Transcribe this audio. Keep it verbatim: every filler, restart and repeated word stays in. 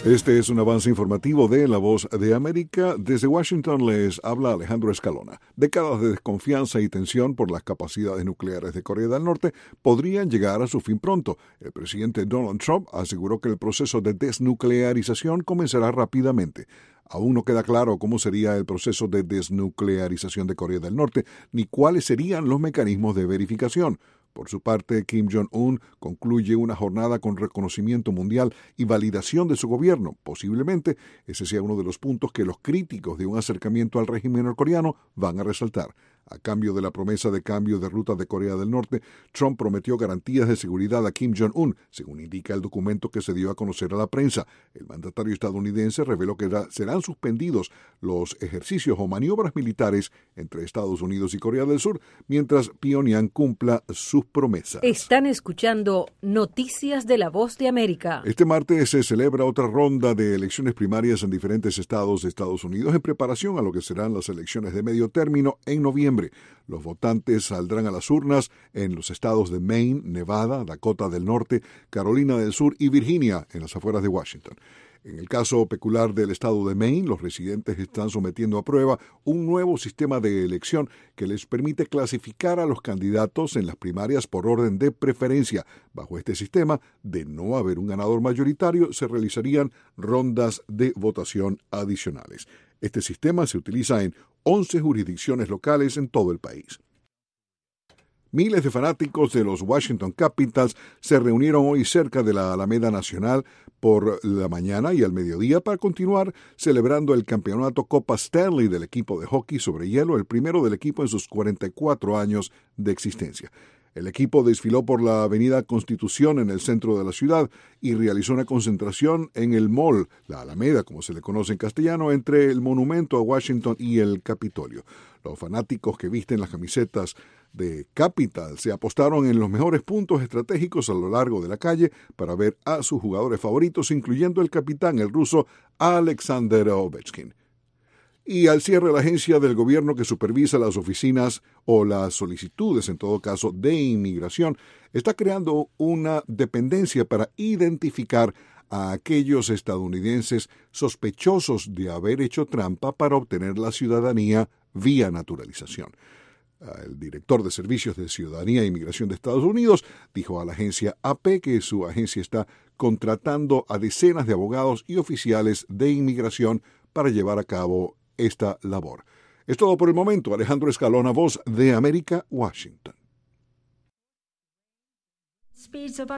Este es un avance informativo de La Voz de América. Desde Washington les habla Alejandro Escalona. Décadas de desconfianza y tensión por las capacidades nucleares de Corea del Norte podrían llegar a su fin pronto. El presidente Donald Trump aseguró que el proceso de desnuclearización comenzará rápidamente. Aún no queda claro cómo sería el proceso de desnuclearización de Corea del Norte, ni cuáles serían los mecanismos de verificación. Por su parte, Kim Jong-un concluye una jornada con reconocimiento mundial y validación de su gobierno. Posiblemente ese sea uno de los puntos que los críticos de un acercamiento al régimen norcoreano van a resaltar. A cambio de la promesa de cambio de ruta de Corea del Norte, Trump prometió garantías de seguridad a Kim Jong-un, según indica el documento que se dio a conocer a la prensa. El mandatario estadounidense reveló que serán suspendidos los ejercicios o maniobras militares entre Estados Unidos y Corea del Sur, mientras Pyongyang cumpla sus promesas. Están escuchando Noticias de La Voz de América. Este martes se celebra otra ronda de elecciones primarias en diferentes estados de Estados Unidos en preparación a lo que serán las elecciones de medio término en noviembre. Los votantes saldrán a las urnas en los estados de Maine, Nevada, Dakota del Norte, Carolina del Sur y Virginia, en las afueras de Washington. En el caso peculiar del estado de Maine, los residentes están sometiendo a prueba un nuevo sistema de elección que les permite clasificar a los candidatos en las primarias por orden de preferencia. Bajo este sistema, de no haber un ganador mayoritario, se realizarían rondas de votación adicionales. Este sistema se utiliza en once jurisdicciones locales en todo el país. Miles de fanáticos de los Washington Capitals se reunieron hoy cerca de la Alameda Nacional por la mañana y al mediodía para continuar celebrando el campeonato Copa Stanley del equipo de hockey sobre hielo, el primero del equipo en sus cuarenta y cuatro años de existencia. El equipo desfiló por la avenida Constitución en el centro de la ciudad y realizó una concentración en el Mall, la Alameda, como se le conoce en castellano, entre el monumento a Washington y el Capitolio. Los fanáticos que visten las camisetas de Capital se apostaron en los mejores puntos estratégicos a lo largo de la calle para ver a sus jugadores favoritos, incluyendo el capitán, el ruso Alexander Ovechkin. Y al cierre de la agencia del gobierno que supervisa las oficinas o las solicitudes, en todo caso, de inmigración, está creando una dependencia para identificar a aquellos estadounidenses sospechosos de haber hecho trampa para obtener la ciudadanía vía naturalización. El director de Servicios de Ciudadanía e Inmigración de Estados Unidos dijo a la agencia A P que su agencia está contratando a decenas de abogados y oficiales de inmigración para llevar a cabo esta labor. Es todo por el momento. Alejandro Escalona, Voz de América, Washington.